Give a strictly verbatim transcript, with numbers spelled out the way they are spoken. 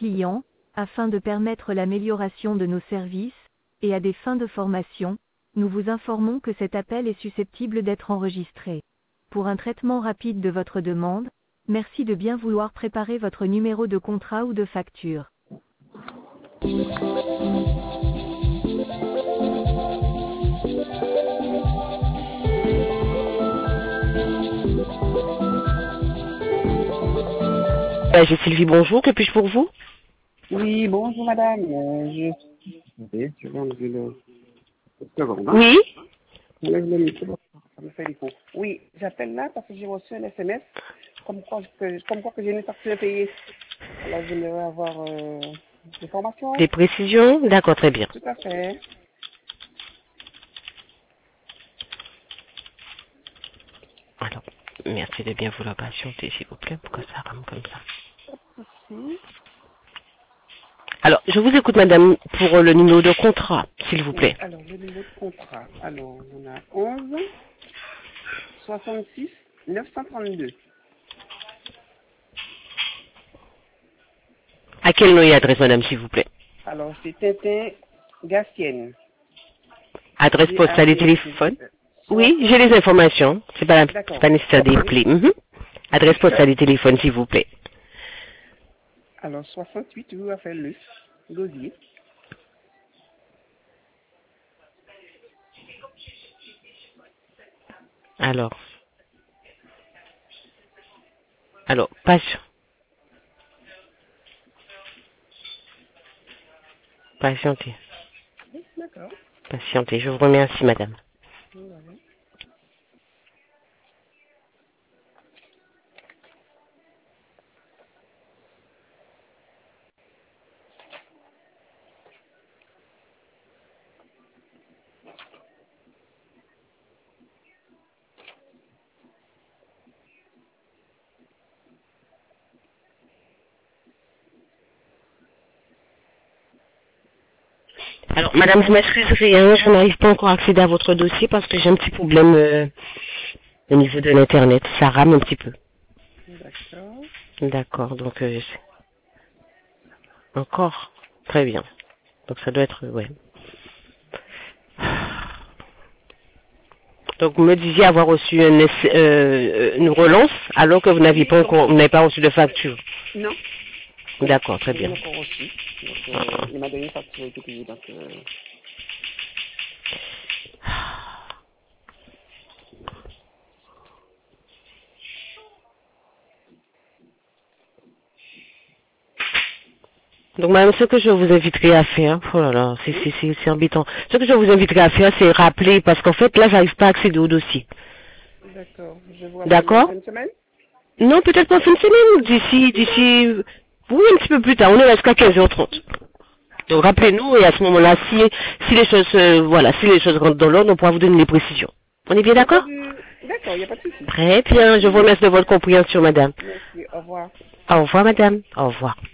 clients, afin de permettre l'amélioration de nos services, et à des fins de formation, nous vous informons que cet appel est susceptible d'être enregistré. Pour un traitement rapide de votre demande, merci de bien vouloir préparer votre numéro de contrat ou de facture. Euh, j'ai Sylvie, bonjour, que puis-je pour vous? Oui, bonjour madame. Euh, je... Attendez, je vais enlever le... Seconde, hein. Oui. J'enlève le micro, ça me fait du coup. Oui, j'appelle là parce que j'ai reçu un S M S comme quoi que, comme quoi que j'ai une facture à payer. Alors je voulais avoir euh, des formations. Des précisions? D'accord, très bien. Tout à fait. Alors, merci de bien vouloir patienter, s'il vous plaît, pourquoi ça rame comme ça. Merci. Alors, je vous écoute, madame, pour le numéro de contrat, s'il vous plaît. Alors, le numéro de contrat. Alors, on a onze soixante-six neuf cent trente-deux. À quel nom et adresse, madame, s'il vous plaît? Alors, c'est Tintin Gassienne. Adresse postale et téléphone? Oui, j'ai les informations. C'est pas, c'est pas nécessaire d'appeler. Mm-hmm. Adresse postale et téléphone, s'il vous plaît. Alors, soixante-huit rue Raphaël Gosier. Alors. Alors, patient. Patientez. D'accord. Patientez. Je vous remercie, madame. Oui. Alors, madame, je m'excuserai, hein, je n'arrive pas encore à accéder à votre dossier parce que j'ai un petit problème euh, au niveau de l'internet. Ça rame un petit peu. D'accord. D'accord, donc euh, encore très bien. Donc ça doit être, ouais. Donc vous me disiez avoir reçu une, euh, une relance alors que vous n'aviez pas encore, vous n'avez pas reçu de facture. Non. D'accord, très bien. Il m'a encore reçu. Donc, euh, ah. Il m'a donné une facture qui était payée. Donc, euh... Donc madame, ce que je vous inviterai à faire, oh là là, c'est c'est c'est c'est embêtant. Ce que je vous inviterai à faire, c'est rappeler parce qu'en fait là, j'arrive pas à accéder au dossier. D'accord. Je vous D'accord. Une semaine. Non, peut-être pas fin de semaine, d'ici, d'ici, oui, un petit peu plus tard, on est là jusqu'à quinze heures trente. Donc rappelez-nous et à ce moment-là, si, si les choses, euh, voilà, si les choses rentrent dans l'ordre, on pourra vous donner les précisions. On est bien d'accord? D'accord, il n'y a pas de souci. Très bien, je vous remercie de votre compréhension, madame. Merci, au revoir. Au revoir, madame. Au revoir.